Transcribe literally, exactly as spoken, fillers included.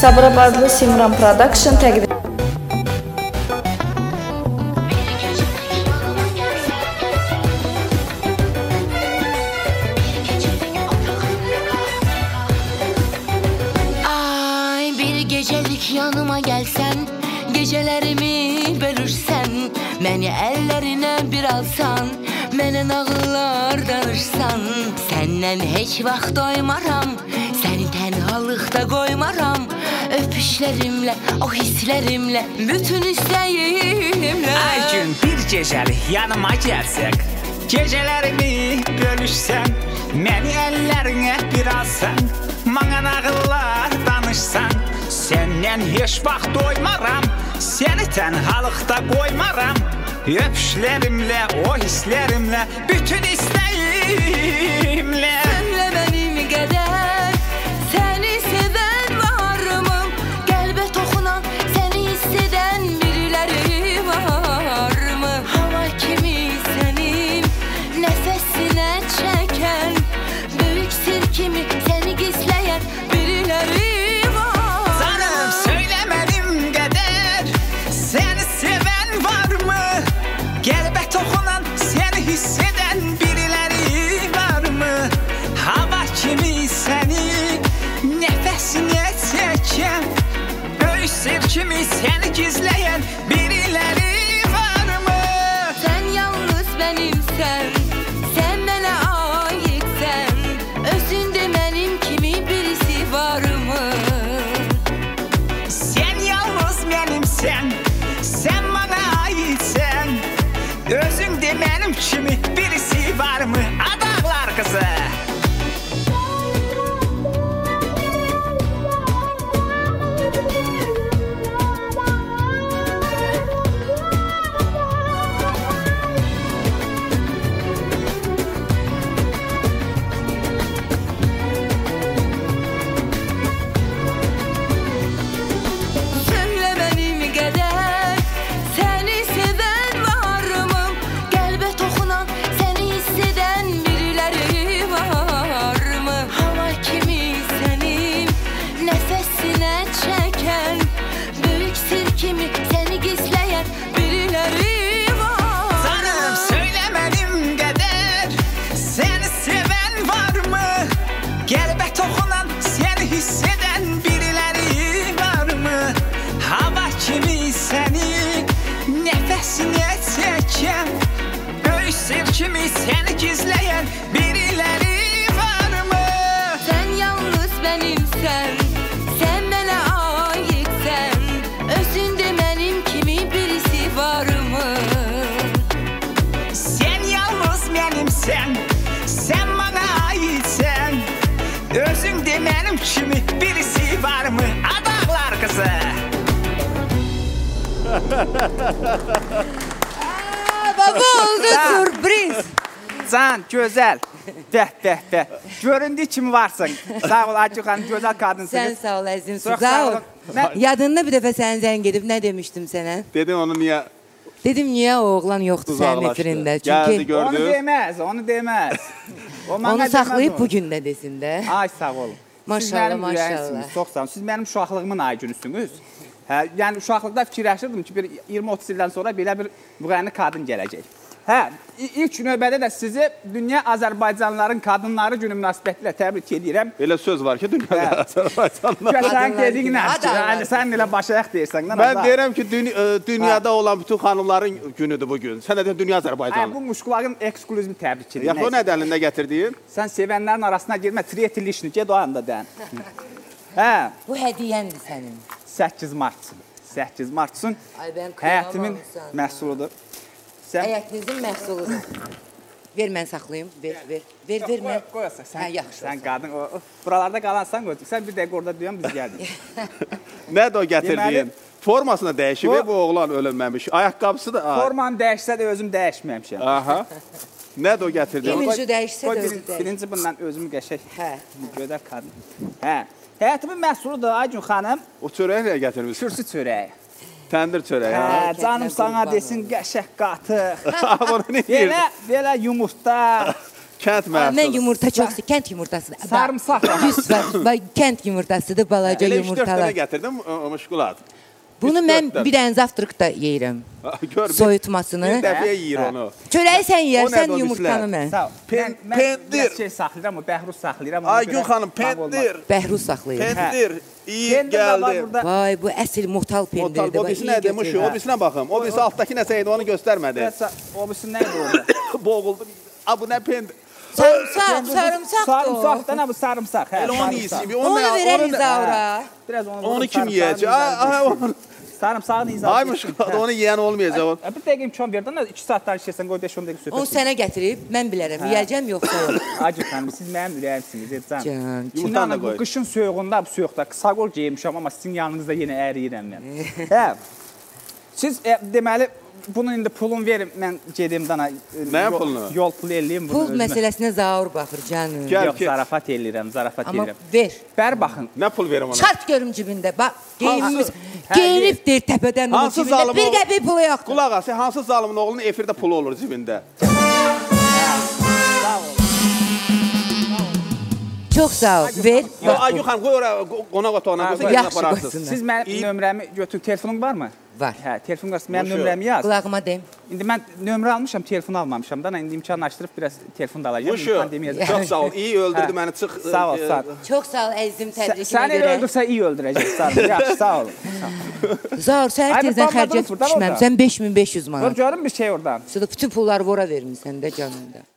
Sabirabadlı Simran Production təqdim. Ay bir gecelik yanıma gelsen, gecelerimi bölürsen, beni ellerine bir alsan, mənə nağıllar danışsan, səndən heç vaxt doymaram, səni tənhalıqda qoymaram, öpüşlərimlə, o hisslərimlə, bütün istəyimlə. Ay gün bir gecəlik yanıma gəlsək, gecələrimi bölüşsən, məni əllərinə bir alsan, mənə nağıllar danışsan, səndən heç vaxt doymaram, səni tənhalıqda qoymaram, öpüşlərimlə, o hisslərimlə, bütün istəyimlə. Sənlə mənim qədər, səni sevən varmı? Qəlbə toxunan, səni hiss edən biriləri varmı? Hava kimi sənin nəfəsinə çəkən, böyük sir kimi səni gizləyən biriləri var. Canım, söylə mənim qədər, səni sevən varmı? Qəlbə toxunan, səni hiss edən biriləri varmı? Hava kimi səni nəfəsinə çəkən, böyük sir kimi səni gizləyən biriləri varmı? Sən yalnız mənimsən, sən mənə aidsən, özündə mənim kimi birisi varmı? Sən yalnız mənimsən, sən mənə aidsən, özündə mənim kimi birisi varmı? Adaqlar qızı. Sənlə mənim qədər, səni sevən varmı? Qəlbə toxunan, səni hiss edən biriləri varmı? Hava kimi sənin nəfəsinə çəkən, böyük sir kimi səni gizləyən biriləri var. Canım, söylə mənim qədər, səni sevən varmı? Qəlbə toxunan, səni hiss edən biriləri varmı? Hava kimi səni nəfəsinə çəkən, böyük sir kimi səni gizləyən biriləri varmı? Sən yalnız mənimsən, sən mənə aidsən, özündə mənim kimi birisi varmı? Sən yalnız mənimsən, sən mənə aidsən, özündə mənim kimi birisi varmı? Adaqlar qızı. Baba oldu sürpriz. Can, gözəl. Bəh, bəh, bəh. Göründüyü kimi varsın. Sağ ol, Acı xanım, gözəl qadınsınız. Sən sağ ol əzizim. Çox Sağ sağ ol. olun. Mən- Yadında bir dəfə sənin zəng edib nə demişdim sənə? Dedin onu niyə Dedim niyə o oğlan yoxdur sənin uzaqlaşdı? efirində? Gəldi, Çünki Onu gördü. deməz, onu deməz. O mənə onu deməz saxlayıb onu. bu gün də desin də. Ay, sağ olun. Siz Maşallah, mənim maşallah. ürəyimsiniz, çox sağ olun. Siz mənim uşaqlığımın ay günüsünüz. Hə, yəni uşaqlıqda fikirləşirdim ki, bir iyirmi otuz ildən sonra belə bir müğənni qadın gələcək. Hə, i- ilk növbədə də sizi Dünya Azərbaycanlıların Qadınları Günü münasibətilə təbrik edirəm. Elə söz var ki, dünyada Azərbaycanlar. Sən Qadınlar dediyin Günü, nədir? adamlar. Yəni sən elə başayaq deyirsən. lan, Mən Azar. deyirəm ki, düny ə, dünyada olan bütün xanımların günüdür bugün. Sən də deyirəm, dünya Ay, bu Azərbaycanlı. muşkulağın ekskluzivini təbrik edirəm. Yaxı o Nəysə. nədir əlində gətirdiyin? Sən sevənlərin arasına girmə, triyeti lişni, ged o anda dən. Hə, Bu hədiyyəndir sənin. səkkiz martçın. səkkiz martçın Ay mən həyatimin qıyamam məhsuludur. Sən Həyətinizin məhsuludur. Ver mən saxlayım. Ver, ver. Ver, ver mən. qoyasa sən. Hə, yaxşı Sən olsun. qadın o, o buralarda qalansan qoy. Sən bir dəqiqə orada duyan biz gəldik. Nədir o gətirdiyin? Deməli- Formasını dəyişib Bu- bu oğlan ölünməmiş. Ayaqqabısı da. Forman dəyişsə də özüm dəyişməmişəm. Aha. Nədir o gətirdiyin? Birinci dəyişsə Qoy də özü birin- dəyişir. Birinci bundan özümü qəşək. Hə. Gözəl qadın. Hə. Həyatımın məhsuludur Aygün xanım. O çörəyi nəyə gətirmisən? Kürsü çörəyi. Təndir çörəyi. Hə, hə? canım Kətlər sana qurban desin qəşək qatıq. Bunu nə Belə, deyirsən? belə yumurta. Kənd Mən məhsulu. yumurta çox sevirəm. Kənd yumurtasıdır. Sarımsaq. yüz faiz kənd yumurtasıdır, balaca Elə üç dörd yumurtalar. dənə gətirdim, Muşkulat. Bunu üç mən dörd dənə. bir dənə zavtırıqda yeyirəm. Gör, bir- Soyutmasını. Bir dəfəyə yeyir onu. Çörəyi sən O yeyərsən, nədir o yumurtanı mislər? mən. Sağ ol. Pen- Mən- mən pendir. biraz şey saxlayıram, o bəhruz saxlayıram. ona Aygün görə xanım, bağ olmaz. pendir. Bəhruz saxlayır. Pendir. İyi Pendir də var gəldi. burada. Vay, bu əsl motal O pendirdir. o birisi nədir? Muşu, o birisinə baxım. O birisi altdakı nəsə idi, onu göstərmədi. Bəs o birisi nə idi orada? Boğuldu. A bu nə pendir? Sarımsaq, sarımsaq. Sarımsaq da bu sarımsaq. Hə. Elə onu sarımsaq. yesin. Onu verərik Zaura. Biraz onu Onu vurub kim sarımsağın yeyəcək? üzərinə Ay, onu. Sarımsağın izahı. Ay Muşkulat, onu yeyən olmayacaq. o. Bir dəqiqə imkan verdin də iki saatlar işləsən, qoy beş on dəqiqə söhbət. Onu sənə gətirib, mən bilərəm. Yeyəcəm yoxsa yox. Acı xanım, siz mənim ürəyimsiniz, Ercan. Can. Yumurtanı da İnanın, bu qoy. qışın soyuğunda, bu soyuqda saqol geymişəm, amma sizin yanınızda yenə əriyirəm mən. Hə. Siz e, deməli, bunun indi pulun verin, mən gedim dana. e, Nəyin yol- pulunu? Yol pulu eləyim bunu. Pul özümə. məsələsinə Zaur baxır canım. Gəl. Yox, zarafat eləyirəm, zarafat Amma eləyirəm. ver. Bər baxın. Nə pul verim ona? Çart görüm cibində. Bax, geyinmiş. Hə, Geyinibdir təpədən onun Hansı cibində. zalım Bir o- qəpik pulu yoxdur. Qulaq as, hansı zalımın oğlunun efirdə pulu olur cibində? Çox sağ ol. Ver. Yox, Aygün xanım, qoy ora qonaq otağına qoysa Yaxşı yaxşı apararsınız. qoysunlar. Siz mənim İyi. nömrəmi götür, telefonun varmı? Var. Hə, telefon var. Mənim Boşu. nömrəmi yaz. Qulağıma deyim. İndi mən nömrə almışam, telefon almamışam da. İndi imkan açdırıb biraz telefon da alacağam. Muşu, İmkan deməyəcəm. çox sağ ol. İyi öldürdü Hə. məni, çıx. Sağ ol, e, sağ ol. Çox sağ ol əzizim Sən təbrikimə elə görə. öldürsə iyi öldürəcək. Sağ ol. Yaxşı, sağ olun. Zaur, səhər Ay, tezdən bu xərcət bağladınız buradan düşməmisən beş min beş yüz Dur manat. görüm bir şey oradan. Sonra bütün pulları vora vermisən də canımda.